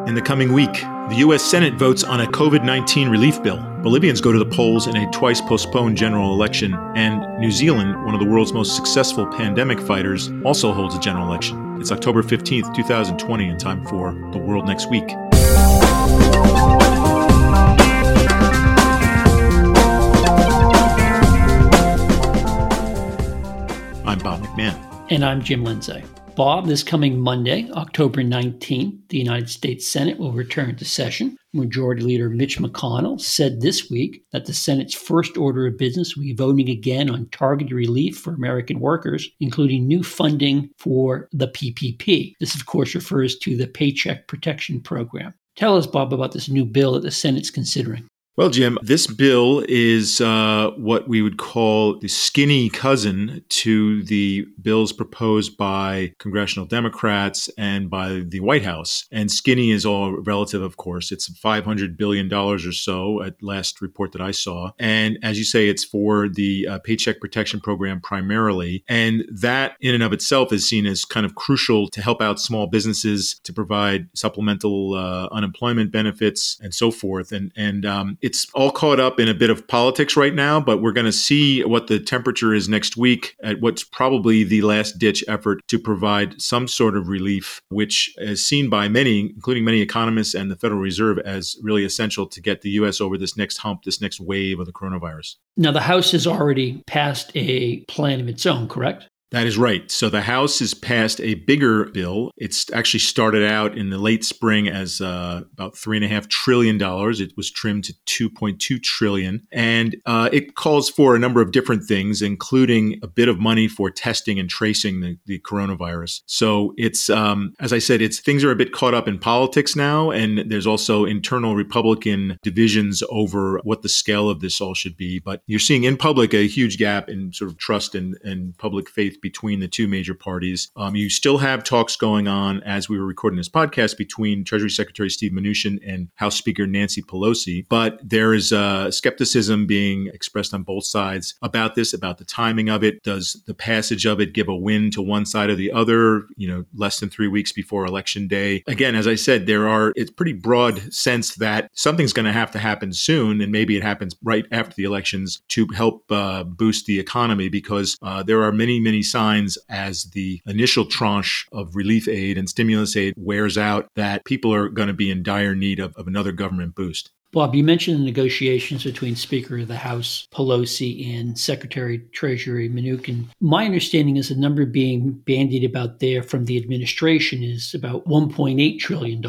In the coming week, the U.S. Senate votes on a COVID-19 relief bill. Bolivians go to the polls in a twice-postponed general election. And New Zealand, one of the world's most successful pandemic fighters, also holds a general election. It's October 15th, 2020, and time for The World Next Week. I'm Bob McMahon. And I'm Jim Lindsay. Bob, this coming Monday, October 19th, the United States Senate will return to session. Majority Leader Mitch McConnell said this week that the Senate's first order of business will be voting again on targeted relief for American workers, including new funding for the PPP. This, of course, refers to the Paycheck Protection Program. Tell us, Bob, about this new bill that the Senate's considering. Well, Jim, this bill is what we would call the skinny cousin to the bills proposed by congressional Democrats and by the White House. And skinny is all relative, of course. It's $500 billion or so at last report that I saw. And as you say, it's for the Paycheck Protection Program primarily. And that in and of itself is seen as kind of crucial to help out small businesses, to provide supplemental unemployment benefits and so forth. And it's all caught up in a bit of politics right now, but we're going to see what the temperature is next week at what's probably the last-ditch effort to provide some sort of relief, which is seen by many, including many economists and the Federal Reserve, as really essential to get the U.S. over this next hump, this next wave of the coronavirus. Now, the House has already passed a plan of its own, correct? That is right. So the House has passed a bigger bill. It's actually started out in the late spring as about $3.5 trillion. It was trimmed to $2.2 trillion. And it calls for a number of different things, including a bit of money for testing and tracing the coronavirus. So it's, as I said, things are a bit caught up in politics now. And there's also internal Republican divisions over what the scale of this all should be. But you're seeing in public a huge gap in sort of trust and public faith between the two major parties. You still have talks going on as we were recording this podcast between Treasury Secretary Steve Mnuchin and House Speaker Nancy Pelosi. But there is skepticism being expressed on both sides about this, about the timing of it. Does the passage of it give a win to one side or the other, less than 3 weeks before Election Day? Again, as I said, it's pretty broad sense that something's going to have to happen soon, and maybe it happens right after the elections to help boost the economy, because there are many, many signs as the initial tranche of relief aid and stimulus aid wears out that people are going to be in dire need of another government boost. Bob, you mentioned the negotiations between Speaker of the House Pelosi and Secretary Treasury Mnuchin. My understanding is the number being bandied about there from the administration is about $1.8 trillion,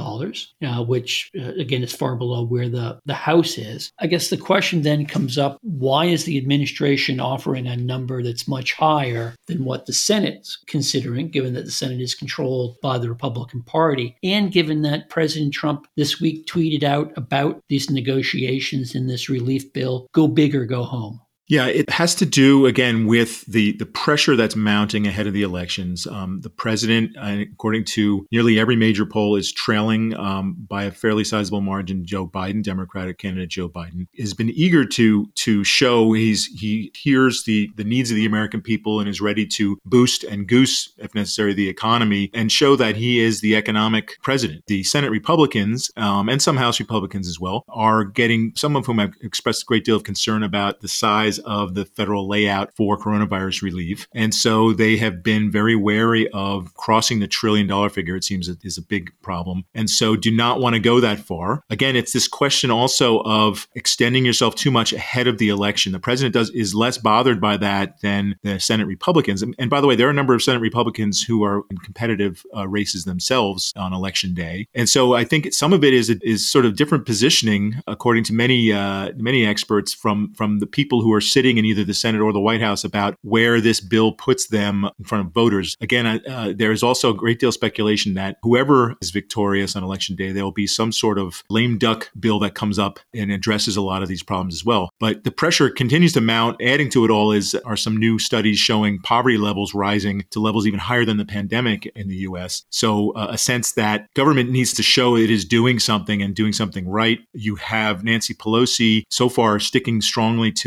which, again, is far below where the House is. I guess the question then comes up, why is the administration offering a number that's much higher than what the Senate's considering, given that the Senate is controlled by the Republican Party, and given that President Trump this week tweeted out about these negotiations in this relief bill, go big or go home? Yeah, it has to do, again, with the pressure that's mounting ahead of the elections. The president, according to nearly every major poll, is trailing by a fairly sizable margin Joe Biden, Democratic candidate Joe Biden, has been eager to show he hears the needs of the American people and is ready to boost and goose, if necessary, the economy and show that he is the economic president. The Senate Republicans and some House Republicans as well are getting, some of whom have expressed a great deal of concern about the size of the federal layout for coronavirus relief. And so they have been very wary of crossing the $1 trillion figure. It seems is a big problem. And so do not want to go that far. Again, it's this question also of extending yourself too much ahead of the election. The president is less bothered by that than the Senate Republicans. And by the way, there are a number of Senate Republicans who are in competitive races themselves on Election Day. And so I think some of it is sort of different positioning, according to many experts, from the people who are sitting in either the Senate or the White House about where this bill puts them in front of voters. Again, there is also a great deal of speculation that whoever is victorious on Election Day, there will be some sort of lame duck bill that comes up and addresses a lot of these problems as well. But the pressure continues to mount. Adding to it all are some new studies showing poverty levels rising to levels even higher than the pandemic in the U.S. So a sense that government needs to show it is doing something and doing something right. You have Nancy Pelosi so far sticking strongly to what she's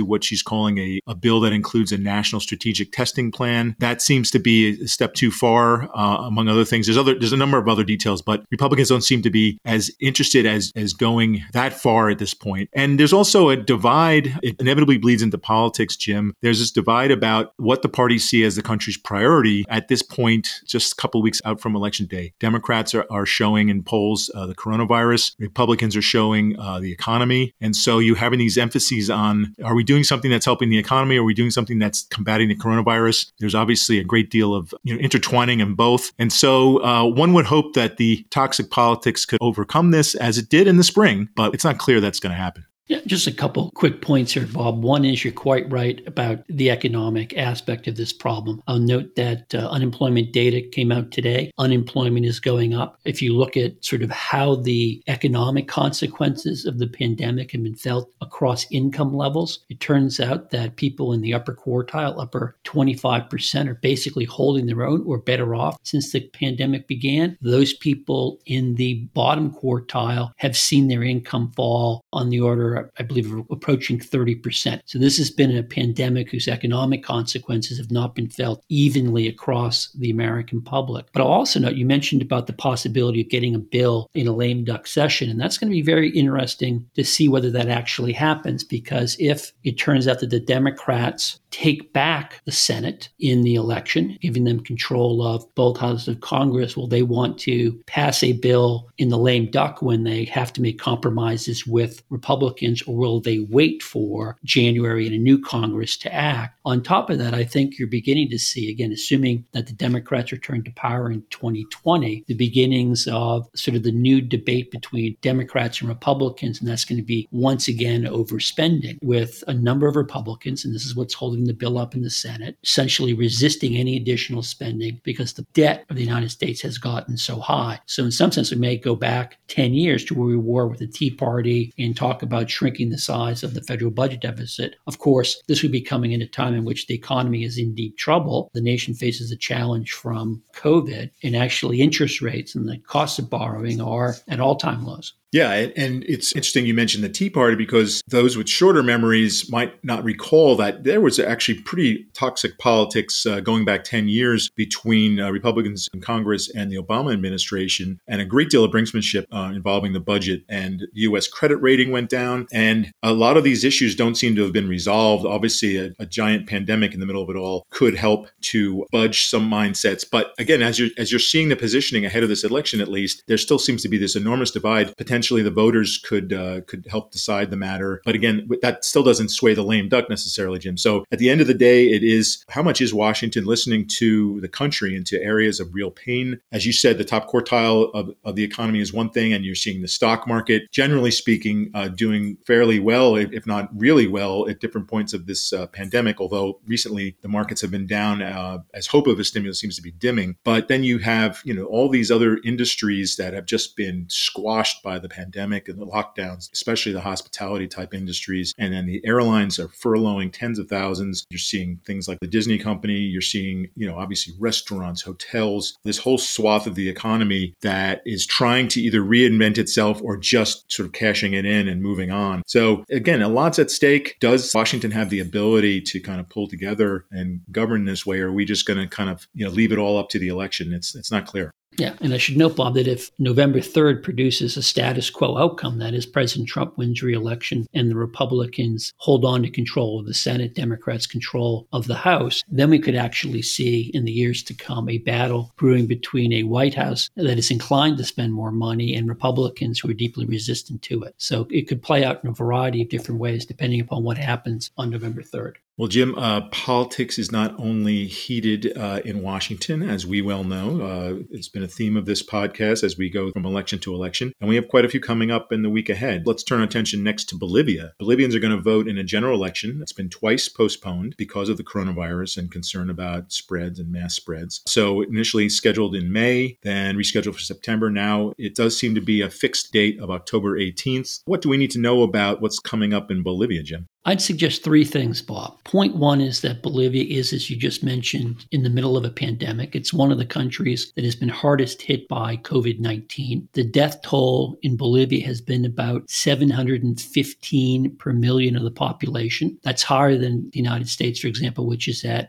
calling a bill that includes a national strategic testing plan. That seems to be a step too far, among other things. There's a number of other details, but Republicans don't seem to be as interested as going that far at this point. And there's also a divide. It inevitably bleeds into politics, Jim. There's this divide about what the parties see as the country's priority at this point, just a couple of weeks out from Election Day. Democrats are showing in polls the coronavirus. Republicans are showing the economy. And so you're having these emphases on, are we doing something that's helping the economy? Are we doing something that's combating the coronavirus? There's obviously a great deal of intertwining in both. And so one would hope that the toxic politics could overcome this as it did in the spring, but it's not clear that's going to happen. Yeah, just a couple quick points here, Bob. One is you're quite right about the economic aspect of this problem. I'll note that unemployment data came out today. Unemployment is going up. If you look at sort of how the economic consequences of the pandemic have been felt across income levels, it turns out that people in the upper quartile, upper 25%, are basically holding their own or better off since the pandemic began. Those people in the bottom quartile have seen their income fall on the order, I believe, approaching 30%. So this has been a pandemic whose economic consequences have not been felt evenly across the American public. But I'll also note, you mentioned about the possibility of getting a bill in a lame duck session, and that's going to be very interesting to see whether that actually happens, because if it turns out that the Democrats take back the Senate in the election, giving them control of both houses of Congress, will they want to pass a bill in the lame duck when they have to make compromises with Republicans, or will they wait for January and a new Congress to act? On top of that, I think you're beginning to see, again, assuming that the Democrats return to power in 2020, the beginnings of sort of the new debate between Democrats and Republicans, and that's going to be once again overspending, with a number of Republicans, and this is what's holding the bill up in the Senate, essentially resisting any additional spending because the debt of the United States has gotten so high. So in some sense, we may go back 10 years to where we were with the Tea Party and talk about shrinking the size of the federal budget deficit. Of course, this would be coming at a time in which the economy is in deep trouble. The nation faces a challenge from COVID, and actually interest rates and the cost of borrowing are at all-time lows. Yeah, and it's interesting you mentioned the Tea Party, because those with shorter memories might not recall that there was actually pretty toxic politics going back 10 years between Republicans in Congress and the Obama administration, and a great deal of brinksmanship involving the budget, and the U.S. credit rating went down. And a lot of these issues don't seem to have been resolved. Obviously, a giant pandemic in the middle of it all could help to budge some mindsets. But again, as you're seeing the positioning ahead of this election, at least, there still seems to be this enormous divide. Potentially the voters could help decide the matter. But again, that still doesn't sway the lame duck necessarily, Jim. So at the end of the day, it is how much is Washington listening to the country and to areas of real pain? As you said, the top quartile of the economy is one thing, and you're seeing the stock market, generally speaking, doing fairly well, if not really well, at different points of this pandemic, although recently the markets have been down as hope of a stimulus seems to be dimming. But then you have all these other industries that have just been squashed by the pandemic and the lockdowns, especially the hospitality type industries. And then the airlines are furloughing tens of thousands. You're seeing things like the Disney company. You're seeing, obviously restaurants, hotels, this whole swath of the economy that is trying to either reinvent itself or just sort of cashing it in and moving on. So again, a lot's at stake. Does Washington have the ability to kind of pull together and govern this way? Or are we just going to kind of, leave it all up to the election? It's not clear. Yeah, and I should note, Bob, that if November 3rd produces a status quo outcome, that is, President Trump wins re-election and the Republicans hold on to control of the Senate, Democrats control of the House, then we could actually see in the years to come a battle brewing between a White House that is inclined to spend more money and Republicans who are deeply resistant to it. So it could play out in a variety of different ways depending upon what happens on November 3rd. Well, Jim, politics is not only heated in Washington, as we well know. It's been a theme of this podcast as we go from election to election, and we have quite a few coming up in the week ahead. Let's turn our attention next to Bolivia. Bolivians are going to vote in a general election that's been twice postponed because of the coronavirus and concern about spreads and mass spreads. So initially scheduled in May, then rescheduled for September. Now it does seem to be a fixed date of October 18th. What do we need to know about what's coming up in Bolivia, Jim? I'd suggest three things, Bob. Point one is that Bolivia is, as you just mentioned, in the middle of a pandemic. It's one of the countries that has been hardest hit by COVID-19. The death toll in Bolivia has been about 715 per million of the population. That's higher than the United States, for example, which is at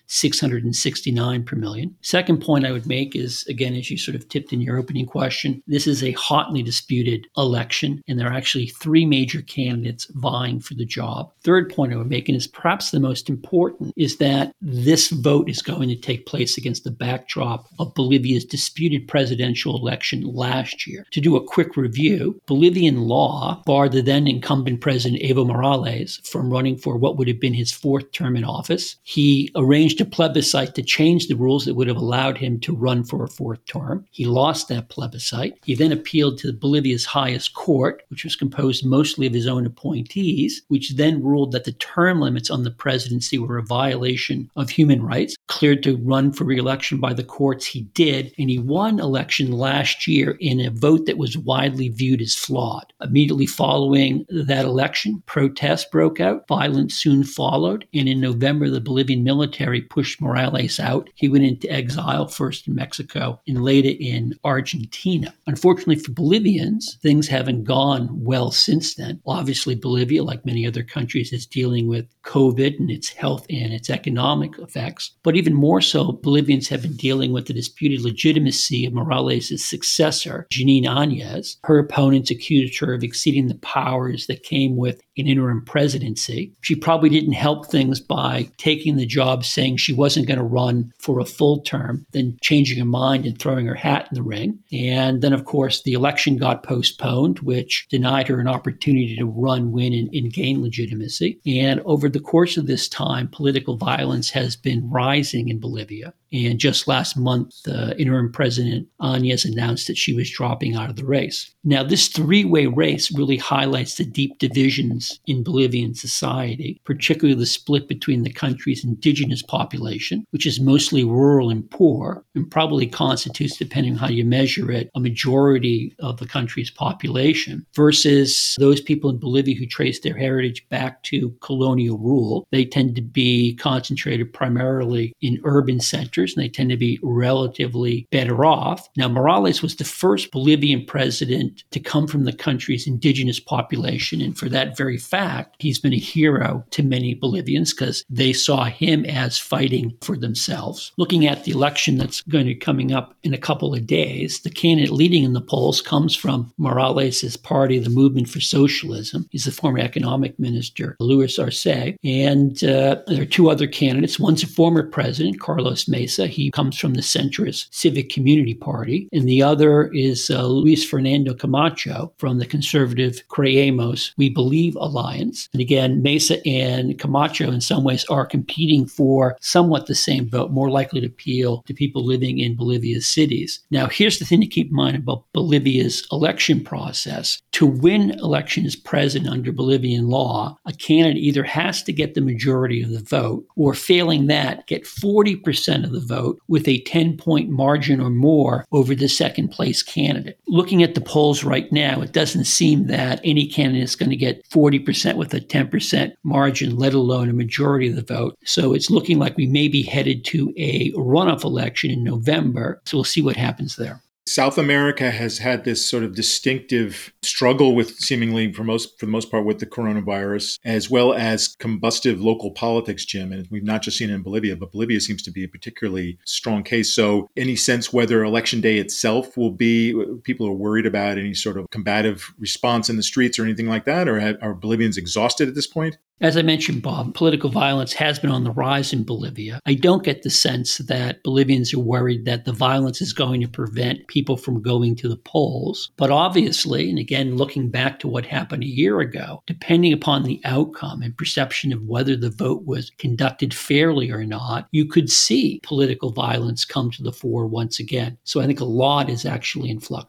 669 per million. Second point I would make is, again, as you sort of tipped in your opening question, this is a hotly disputed election, and there are actually three major candidates vying for the job. Third point I would make, and is perhaps the most important, is that this vote is going to take place against the backdrop of Bolivia's disputed presidential election last year. To do a quick review, Bolivian law barred the then incumbent president Evo Morales from running for what would have been his fourth term in office. He arranged a plebiscite to change the rules that would have allowed him to run for a fourth term. He lost that plebiscite. He then appealed to Bolivia's highest court, which was composed mostly of his own appointees, which then ruled that the term limits on the presidency were a violation of human rights. Cleared to run for re-election by the courts, he did, and he won election last year in a vote that was widely viewed as flawed. Immediately following that election, protests broke out. Violence soon followed, and in November, the Bolivian military pushed Morales out. He went into exile, first in Mexico and later in Argentina. Unfortunately for Bolivians, things haven't gone well since then. Obviously, Bolivia, like many other countries, is dealing with COVID and its health and its economic effects. But even more so, Bolivians have been dealing with the disputed legitimacy of Morales' successor, Jeanine Áñez. Her opponents accused her of exceeding the powers that came with an interim presidency. She probably didn't help things by taking the job, saying she wasn't going to run for a full term, then changing her mind and throwing her hat in the ring. And then, of course, the election got postponed, which denied her an opportunity to run, win, and gain legitimacy. And over the course of this time, political violence has been rising in Bolivia. And just last month, the interim president, Áñez, announced that she was dropping out of the race. Now, this three-way race really highlights the deep divisions in Bolivian society, particularly the split between the country's indigenous population, which is mostly rural and poor, and probably constitutes, depending on how you measure it, a majority of the country's population, versus those people in Bolivia who trace their heritage back to colonial rule. They tend to be concentrated primarily in urban centers, and they tend to be relatively better off. Now, Morales was the first Bolivian president to come from the country's indigenous population, and for that very fact, he's been a hero to many Bolivians because they saw him as fighting for themselves. Looking at the election that's going to be coming up in a couple of days, the candidate leading in the polls comes from Morales' party, the Movement for Socialism. He's the former economic minister, Luis Arce, and there are two other candidates. One's a former president, Carlos Mesa. He comes from the centrist Civic Community Party. And the other is Luis Fernando Camacho from the conservative Creemos We Believe Alliance. And again, Mesa and Camacho in some ways are competing for somewhat the same vote, more likely to appeal to people living in Bolivia's cities. Now, here's the thing to keep in mind about Bolivia's election process. To win election as president under Bolivian law, a candidate either has to get the majority of the vote, or failing that, get 40% of the vote with a 10-point margin or more over the second place candidate. Looking at the polls right now, it doesn't seem that any candidate is going to get 40% with a 10% margin, let alone a majority of the vote. So it's looking like we may be headed to a runoff election in November. So we'll see what happens there. South America has had this sort of distinctive struggle with seemingly, for the most part, with the coronavirus, as well as combustive local politics, Jim. And we've not just seen it in Bolivia, but Bolivia seems to be a particularly strong case. So any sense whether election day itself will be, people are worried about any sort of combative response in the streets or anything like that? Or are Bolivians exhausted at this point? As I mentioned, Bob, political violence has been on the rise in Bolivia. I don't get the sense that Bolivians are worried that the violence is going to prevent people from going to the polls. But obviously, and again, looking back to what happened a year ago, depending upon the outcome and perception of whether the vote was conducted fairly or not, you could see political violence come to the fore once again. So I think a lot is actually in flux.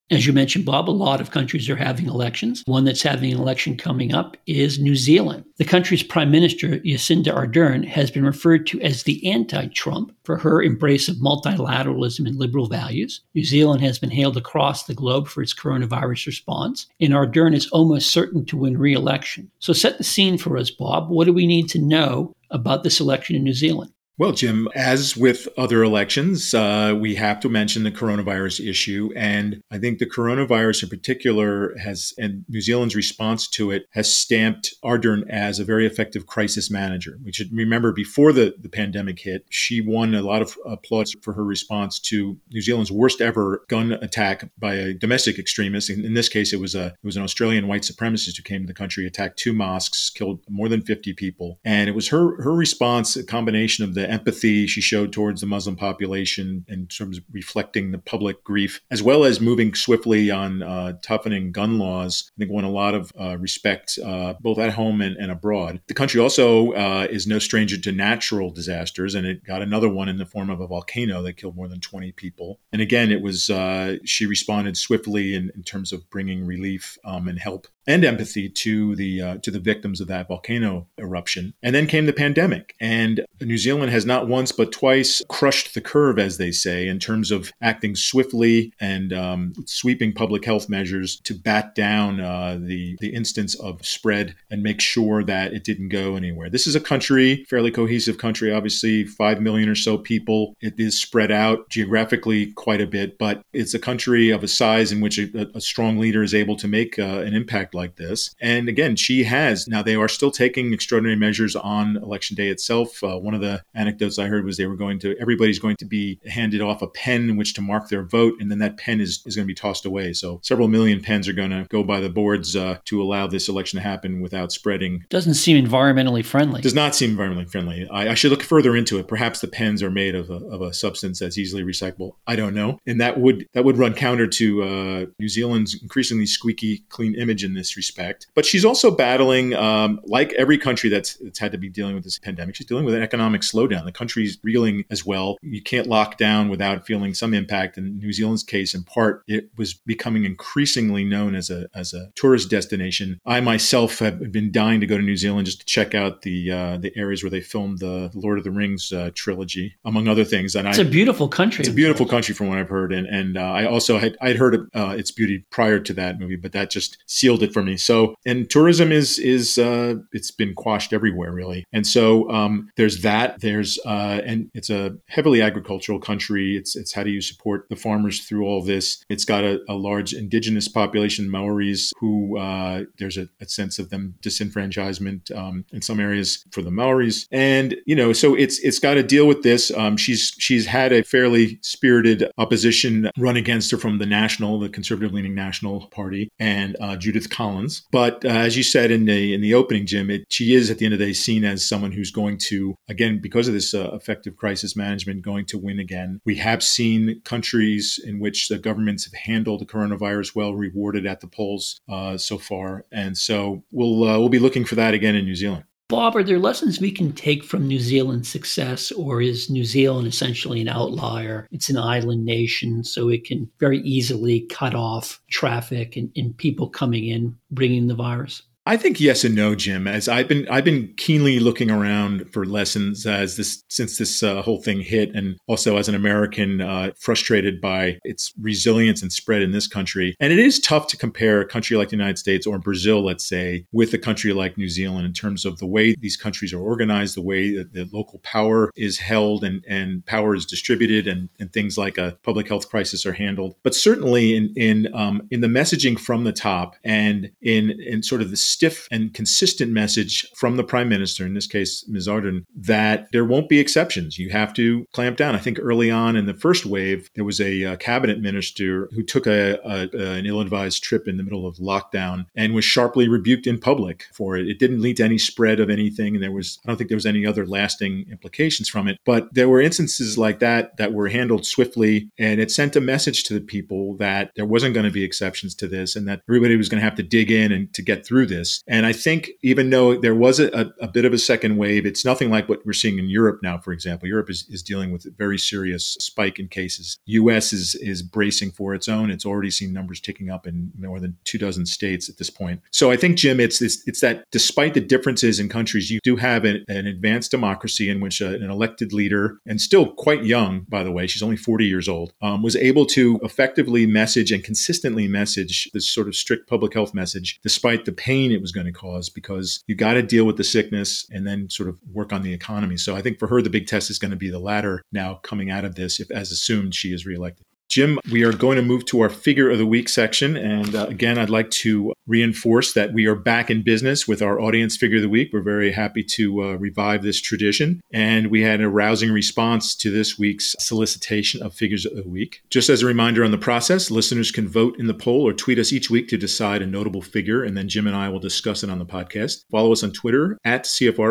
As you mentioned, Bob, a lot of countries are having elections. One that's having an election coming up is New Zealand. The country's Prime Minister, Jacinda Ardern, has been referred to as the anti-Trump for her embrace of multilateralism and liberal values. New Zealand has been hailed across the globe for its coronavirus response, and Ardern is almost certain to win re-election. So set the scene for us, Bob. What do we need to know about this election in New Zealand? Well, Jim, as with other elections, we have to mention the coronavirus issue. And I think the coronavirus in particular and New Zealand's response to it has stamped Ardern as a very effective crisis manager. We should remember before the pandemic hit, she won a lot of applause for her response to New Zealand's worst ever gun attack by a domestic extremist. In this case, it was an Australian white supremacist who came to the country, attacked 2 mosques, killed more than 50 people. And it was her response, a combination of the empathy she showed towards the Muslim population in terms of reflecting the public grief, as well as moving swiftly on toughening gun laws, I think won a lot of respect both at home and abroad. The country also is no stranger to natural disasters, and it got another one in the form of a volcano that killed more than 20 people. And again, it was she responded swiftly in terms of bringing relief and help and empathy to the victims of that volcano eruption. And then came the pandemic, and New Zealand has not once but twice crushed the curve, as they say, in terms of acting swiftly and sweeping public health measures to bat down the instance of spread and make sure that it didn't go anywhere. This is a country, fairly cohesive country, obviously 5 million or so people. It is spread out geographically quite a bit, but it's a country of a size in which a strong leader is able to make an impact like this. And again, now they are still taking extraordinary measures on election day itself. One of the anecdotes I heard was everybody's going to be handed off a pen in which to mark their vote, and then that pen is going to be tossed away. So several million pens are going to go by the boards to allow this election to happen without spreading. Doesn't seem environmentally friendly. Does not seem environmentally friendly. I should look further into it. Perhaps the pens are made of a substance that's easily recyclable. I don't know. And that would run counter to New Zealand's increasingly squeaky clean image in this respect. But she's also battling, like every country that's had to be dealing with this pandemic, she's dealing with an economic slowdown. The country's reeling as well. You can't lock down without feeling some impact. In New Zealand's case, in part, it was becoming increasingly known as a tourist destination. I myself have been dying to go to New Zealand just to check out the areas where they filmed the Lord of the Rings trilogy, among other things. And it's a beautiful country. It's a beautiful country from what I've heard. And I also I'd heard of its beauty prior to that movie, but that just sealed it for me. So, and tourism is it's been quashed everywhere, really. And so there's that. And it's a heavily agricultural country. It's how do you support the farmers through all of this? It's got a large indigenous population, Maoris, who there's a sense of them disenfranchisement in some areas for the Maoris. And, so it's got to deal with this. She's had a fairly spirited opposition run against her from the conservative-leaning National Party, and Judith Collins. But as you said in the opening, Jim, she is at the end of the day seen as someone who's going to, again, because of this effective crisis management, going to win again. We have seen countries in which the governments have handled the coronavirus well rewarded at the polls so far. And so we'll be looking for that again in New Zealand. Bob, are there lessons we can take from New Zealand's success, or is New Zealand essentially an outlier? It's an island nation, so it can very easily cut off traffic and people coming in, bringing the virus. I think yes and no, Jim. As I've been keenly looking around for lessons since this whole thing hit, and also as an American frustrated by its resilience and spread in this country. And it is tough to compare a country like the United States or Brazil, let's say, with a country like New Zealand in terms of the way these countries are organized, the way that the local power is held and power is distributed, and things like a public health crisis are handled. But certainly in the messaging from the top, and in sort of the stiff and consistent message from the Prime Minister, in this case, Ms. Ardern, that there won't be exceptions. You have to clamp down. I think early on in the first wave, there was a cabinet minister who took an ill-advised trip in the middle of lockdown and was sharply rebuked in public for it. It didn't lead to any spread of anything, and I don't think there was any other lasting implications from it. But there were instances like that were handled swiftly, and it sent a message to the people that there wasn't going to be exceptions to this, and that everybody was going to have to dig in and to get through this. this. And I think even though there was a bit of a second wave, it's nothing like what we're seeing in Europe now, for example. Europe is dealing with a very serious spike in cases. U.S. is bracing for its own. It's already seen numbers ticking up in more than 24 states at this point. So I think, Jim, it's that despite the differences in countries, you do have an advanced democracy in which an elected leader, and still quite young, by the way, she's only 40 years old, was able to effectively message and consistently message this sort of strict public health message, despite the pain it was going to cause, because you got to deal with the sickness and then sort of work on the economy. So I think for her, the big test is going to be the latter now coming out of this, if as assumed she is reelected. Jim, we are going to move to our Figure of the Week section. And again, I'd like to reinforce that we are back in business with our audience Figure of the Week. We're very happy to revive this tradition. And we had a rousing response to this week's solicitation of Figures of the Week. Just as a reminder on the process, listeners can vote in the poll or tweet us each week to decide a notable figure. And then Jim and I will discuss it on the podcast. Follow us on Twitter at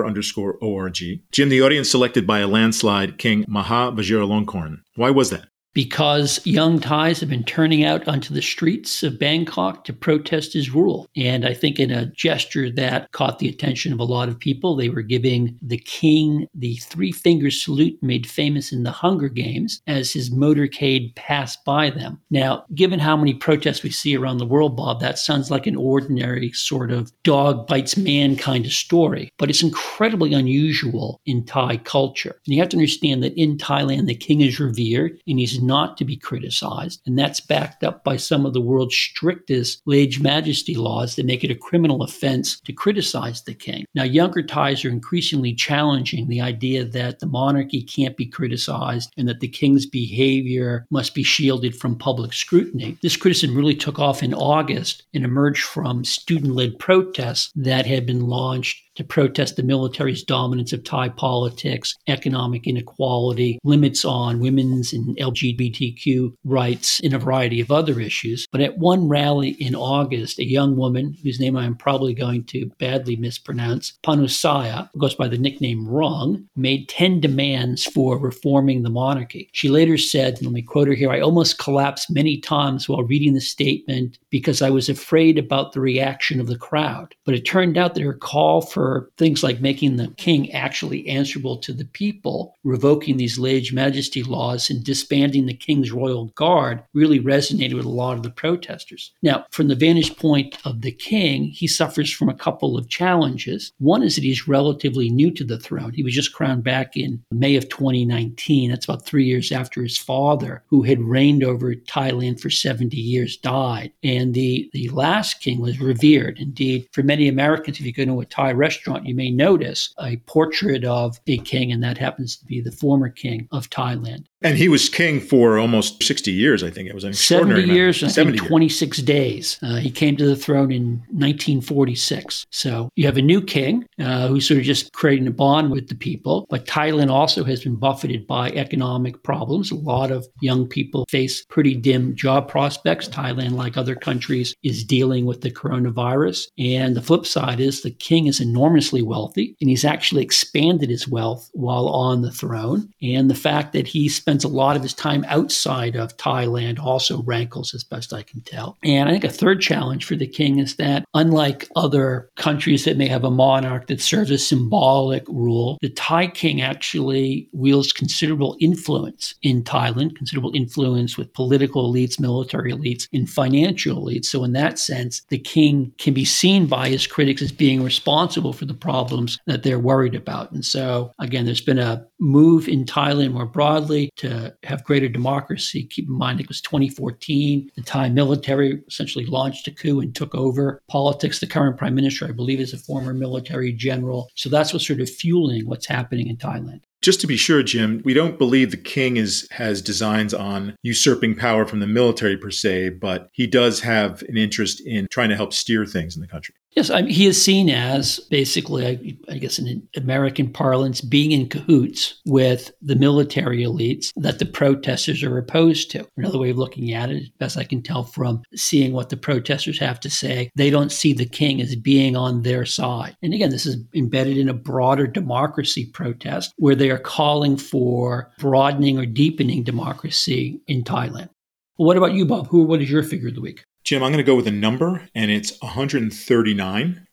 CFR_ORG. Jim, the audience selected by a landslide King Maha Vajiralongkorn. Why was that? Because young Thais have been turning out onto the streets of Bangkok to protest his rule. And I think in a gesture that caught the attention of a lot of people, they were giving the king the three-finger salute made famous in the Hunger Games as his motorcade passed by them. Now, given how many protests we see around the world, Bob, that sounds like an ordinary sort of dog bites man kind of story. But it's incredibly unusual in Thai culture. And you have to understand that in Thailand, the king is revered and he's not to be criticized. And that's backed up by some of the world's strictest lege majesty laws that make it a criminal offense to criticize the king. Now, younger Thais are increasingly challenging the idea that the monarchy can't be criticized and that the king's behavior must be shielded from public scrutiny. This criticism really took off in August and emerged from student-led protests that had been launched to protest the military's dominance of Thai politics, economic inequality, limits on women's and LGBTQ rights, and a variety of other issues. But at one rally in August, a young woman, whose name I am probably going to badly mispronounce, Panusaya, who goes by the nickname Rung, made 10 demands for reforming the monarchy. She later said, and let me quote her here, "I almost collapsed many times while reading the statement because I was afraid about the reaction of the crowd." But it turned out that her call for things like making the king actually answerable to the people, revoking these lege majesty laws, and disbanding the king's royal guard really resonated with a lot of the protesters. Now, from the vantage point of the king, he suffers from a couple of challenges. One is that he's relatively new to the throne. He was just crowned back in May of 2019. That's about 3 years after his father, who had reigned over Thailand for 70 years, died. And the last king was revered. Indeed, for many Americans, if you go to a Thai restaurant, you may notice a portrait of a king, and that happens to be the former king of Thailand. And he was king for almost 60 years, I think. It was an extraordinary 70 years and 70 26 days. He came to the throne in 1946. So you have a new king who's sort of just creating a bond with the people. But Thailand also has been buffeted by economic problems. A lot of young people face pretty dim job prospects. Thailand, like other countries, is dealing with the coronavirus. And the flip side is the king is enormously wealthy, and he's actually expanded his wealth while on the throne. And the fact that he spends a lot of his time outside of Thailand also rankles, as best I can tell. And I think a third challenge for the king is that, unlike other countries that may have a monarch that serves a symbolic rule, the Thai king actually wields considerable influence in Thailand, considerable influence with political elites, military elites, and financial elites. So in that sense, the king can be seen by his critics as being responsible for the problems that they're worried about. And so, again, there's been a move in Thailand more broadly to have greater democracy. Keep in mind, it was 2014. The Thai military essentially launched a coup and took over politics. The current prime minister, I believe, is a former military general. So that's what's sort of fueling what's happening in Thailand. Just to be sure, Jim, we don't believe the king has designs on usurping power from the military per se, but he does have an interest in trying to help steer things in the country. Yes, he is seen as basically, I guess in American parlance, being in cahoots with the military elites that the protesters are opposed to. Another way of looking at it, best I can tell from seeing what the protesters have to say, they don't see the king as being on their side. And again, this is embedded in a broader democracy protest where they are calling for broadening or deepening democracy in Thailand. Well, what about you, Bob? What is your figure of the week? Jim, I'm going to go with a number, and it's 139.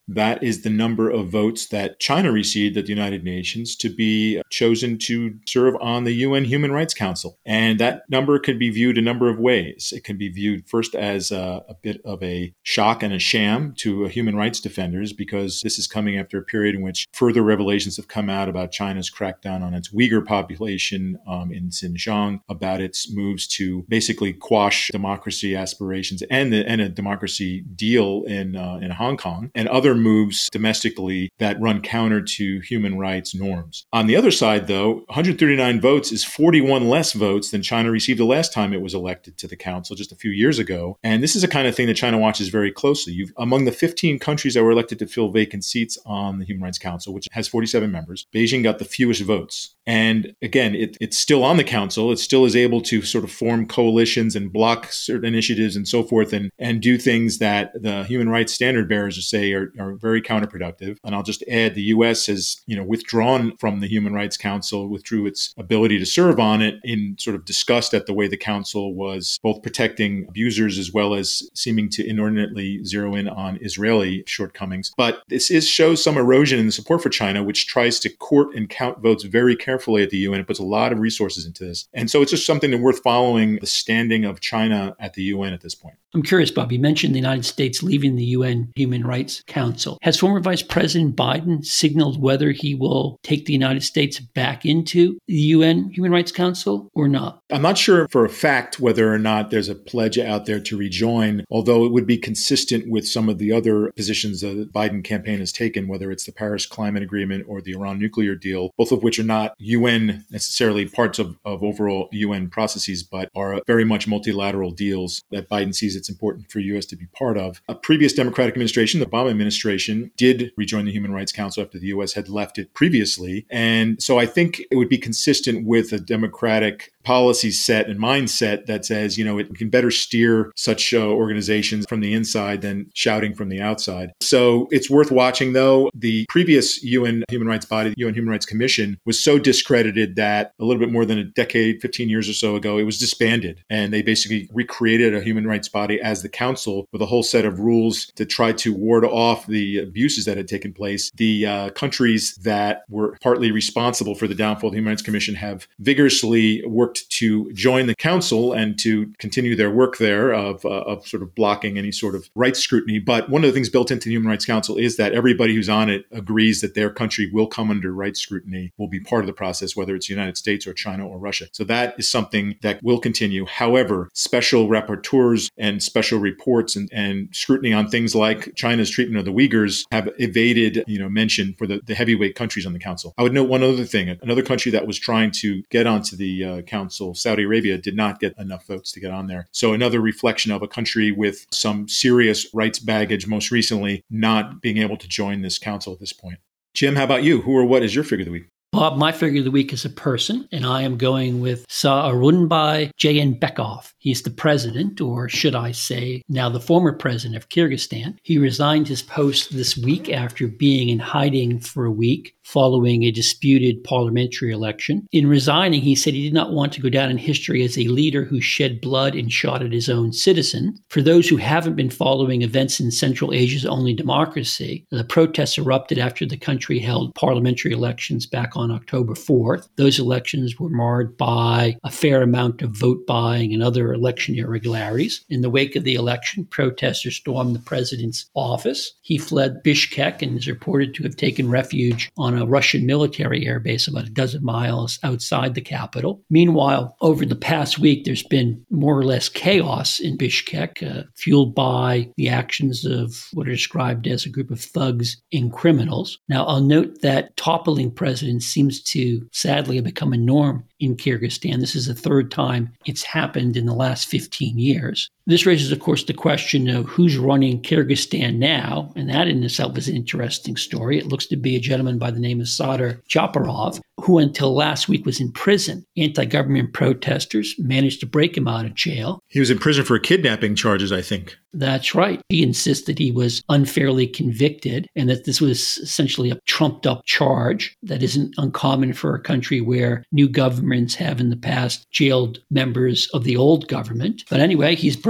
That is the number of votes that China received at the United Nations to be chosen to serve on the UN Human Rights Council. And that number could be viewed a number of ways. It can be viewed first as a bit of a shock and a sham to human rights defenders, because this is coming after a period in which further revelations have come out about China's crackdown on its Uyghur population in Xinjiang, about its moves to basically quash democracy aspirations and a democracy deal in Hong Kong, and other moves domestically that run counter to human rights norms. On the other side, though, 139 votes is 41 less votes than China received the last time it was elected to the council just a few years ago. And this is the kind of thing that China watches very closely. Among the 15 countries that were elected to fill vacant seats on the Human Rights Council, which has 47 members, Beijing got the fewest votes. And again, it's still on the council. It still is able to sort of form coalitions and block certain initiatives and so forth, and do things that the human rights standard bearers say are very counterproductive. And I'll just add, the U.S. has withdrawn from the Human Rights Council, withdrew its ability to serve on it in sort of disgust at the way the council was both protecting abusers as well as seeming to inordinately zero in on Israeli shortcomings. But this shows some erosion in the support for China, which tries to court and count votes very carefully at the UN. It puts a lot of resources into this. And so it's just something that worth following, the standing of China at the UN at this point. I'm curious, Bob, you mentioned the United States leaving the UN Human Rights Council. Has former Vice President Biden signaled whether he will take the United States back into the UN Human Rights Council or not? I'm not sure for a fact whether or not there's a pledge out there to rejoin, although it would be consistent with some of the other positions the Biden campaign has taken, whether it's the Paris Climate Agreement or the Iran nuclear deal, both of which are not UN necessarily parts of overall UN processes, but are very much multilateral deals that Biden sees it's important for U.S. to be part of. A previous Democratic administration, the Obama administration, did rejoin the Human Rights Council after the U.S. had left it previously. And so I think it would be consistent with a Democratic policy set and mindset that says, it can better steer such organizations from the inside than shouting from the outside. So it's worth watching, though. The previous UN human rights body, the UN Human Rights Commission, was so discredited that a little bit more than a decade, 15 years or so ago, it was disbanded. And they basically recreated a human rights body as the council with a whole set of rules to try to ward off the abuses that had taken place. The countries that were partly responsible for the downfall of the Human Rights Commission have vigorously worked to join the council and to continue their work there of sort of blocking any sort of rights scrutiny. But one of the things built into the Human Rights Council is that everybody who's on it agrees that their country will come under rights scrutiny, will be part of the process, whether it's the United States or China or Russia. So that is something that will continue. However, special rapporteurs and special reports and scrutiny on things like China's treatment of the Uyghurs have evaded, mention for the heavyweight countries on the council. I would note one other thing. Another country that was trying to get onto the council, Saudi Arabia, did not get enough votes to get on there. So another reflection of a country with some serious rights baggage, most recently not being able to join this council at this point. Jim, how about you? Who or what is your figure of the week? Bob, my figure of the week is a person, and I am going with Sooronbay Jeenbekov. He's the president, or should I say, now the former president of Kyrgyzstan. He resigned his post this week after being in hiding for a week following a disputed parliamentary election. In resigning, he said he did not want to go down in history as a leader who shed blood and shot at his own citizen. For those who haven't been following events in Central Asia's only democracy, the protests erupted after the country held parliamentary elections back on October 4th. Those elections were marred by a fair amount of vote buying and other election irregularities. In the wake of the election, protesters stormed the president's office. He fled Bishkek and is reported to have taken refuge on a Russian military airbase about a dozen miles outside the capital. Meanwhile, over the past week, there's been more or less chaos in Bishkek, fueled by the actions of what are described as a group of thugs and criminals. Now, I'll note that toppling presidents seems to sadly have become a norm in Kyrgyzstan. This is the third time it's happened in the last 15 years. This raises, of course, the question of who's running Kyrgyzstan now, and that in itself is an interesting story. It looks to be a gentleman by the name of Sadar Japarov, who until last week was in prison. Anti-government protesters managed to break him out of jail. He was in prison for kidnapping charges, I think. That's right. He insisted he was unfairly convicted and that this was essentially a trumped-up charge that isn't uncommon for a country where new governments have in the past jailed members of the old government. But anyway, he's broken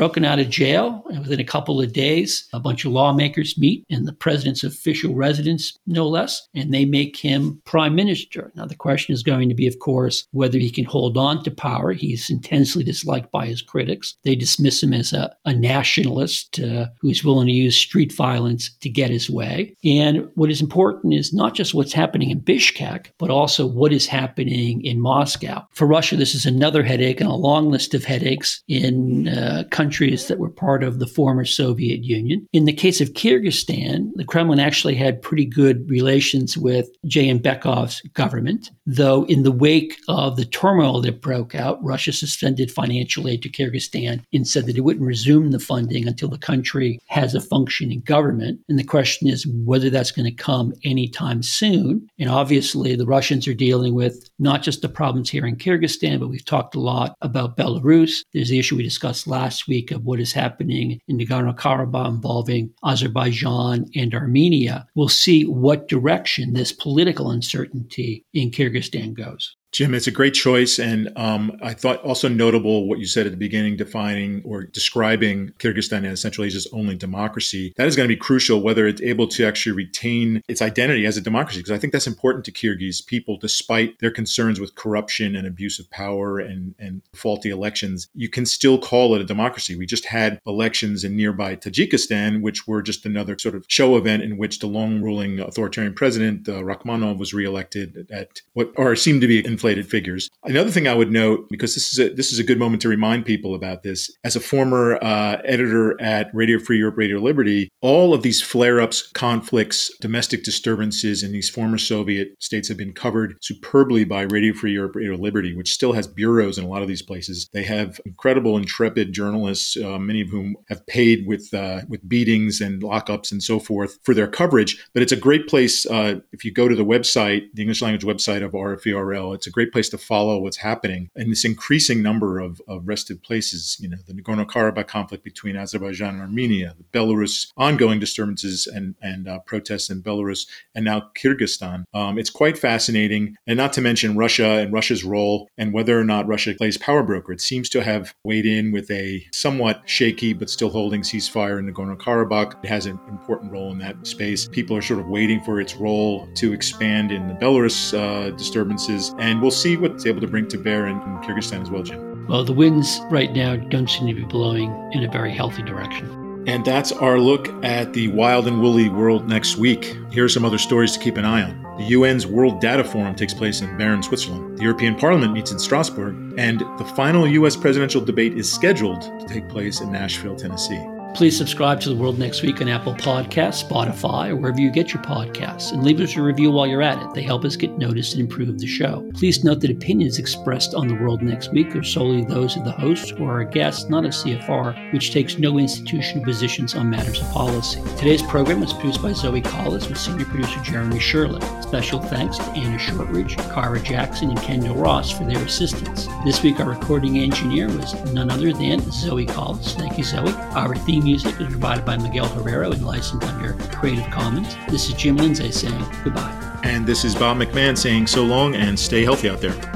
broken out of jail, and within a couple of days, a bunch of lawmakers meet in the president's official residence, no less, and they make him prime minister. Now, the question is going to be, of course, whether he can hold on to power. He's intensely disliked by his critics. They dismiss him as a nationalist who's willing to use street violence to get his way. And what is important is not just what's happening in Bishkek, but also what is happening in Moscow. For Russia, this is another headache and a long list of headaches in countries that were part of the former Soviet Union. In the case of Kyrgyzstan, the Kremlin actually had pretty good relations with Jayenbekov's government, though in the wake of the turmoil that broke out, Russia suspended financial aid to Kyrgyzstan and said that it wouldn't resume the funding until the country has a functioning government. And the question is whether that's going to come anytime soon. And obviously, the Russians are dealing with not just the problems here in Kyrgyzstan, but we've talked a lot about Belarus. There's the issue we discussed last week of what is happening in Nagorno-Karabakh involving Azerbaijan and Armenia. We'll see what direction this political uncertainty in Kyrgyzstan goes. Jim, it's a great choice. And I thought also notable what you said at the beginning, defining or describing Kyrgyzstan as Central Asia's only democracy. That is going to be crucial, whether it's able to actually retain its identity as a democracy, because I think that's important to Kyrgyz people, despite their concerns with corruption and abuse of power and faulty elections. You can still call it a democracy. We just had elections in nearby Tajikistan, which were just another sort of show event in which the long-ruling authoritarian president, Rakhmonov, was reelected at what seemed to be inflated figures. Another thing I would note, because this is a good moment to remind people about this, as a former editor at Radio Free Europe, Radio Liberty, all of these flare-ups, conflicts, domestic disturbances in these former Soviet states have been covered superbly by Radio Free Europe, Radio Liberty, which still has bureaus in a lot of these places. They have incredible, intrepid journalists, many of whom have paid with beatings and lockups and so forth for their coverage. But it's a great place, if you go to the website, the English language website of RFERL, it's a great place to follow what's happening in this increasing number of rested places. You know, the Nagorno-Karabakh conflict between Azerbaijan and Armenia, the Belarus ongoing disturbances and protests in Belarus, and now Kyrgyzstan. It's quite fascinating, and not to mention Russia and Russia's role and whether or not Russia plays power broker. It seems to have weighed in with a somewhat shaky but still holding ceasefire in Nagorno-Karabakh. It has an important role in that space. People are sort of waiting for its role to expand in the Belarus disturbances, and we'll see what it's able to bring to bear in Kyrgyzstan as well, Jim. Well, the winds right now don't seem to be blowing in a very healthy direction. And that's our look at the wild and woolly world next week. Here are some other stories to keep an eye on. The UN's World Data Forum takes place in Bern, Switzerland. The European Parliament meets in Strasbourg. And the final U.S. presidential debate is scheduled to take place in Nashville, Tennessee. Please subscribe to The World Next Week on Apple Podcasts, Spotify, or wherever you get your podcasts, and leave us a review while you're at it. They help us get noticed and improve the show. Please note that opinions expressed on The World Next Week are solely those of the host or our guests, not of CFR, which takes no institutional positions on matters of policy. Today's program was produced by Zoe Collis with senior producer Jeremy Shirley. Special thanks to Anna Shortridge, Cara Jackson, and Kendall Ross for their assistance. This week, our recording engineer was none other than Zoe Collis. Thank you, Zoe. Our theme music is provided by Miguel Herrero and licensed under Creative Commons. This is Jim Lindsay saying goodbye. And this is Bob McMahon saying so long and stay healthy out there.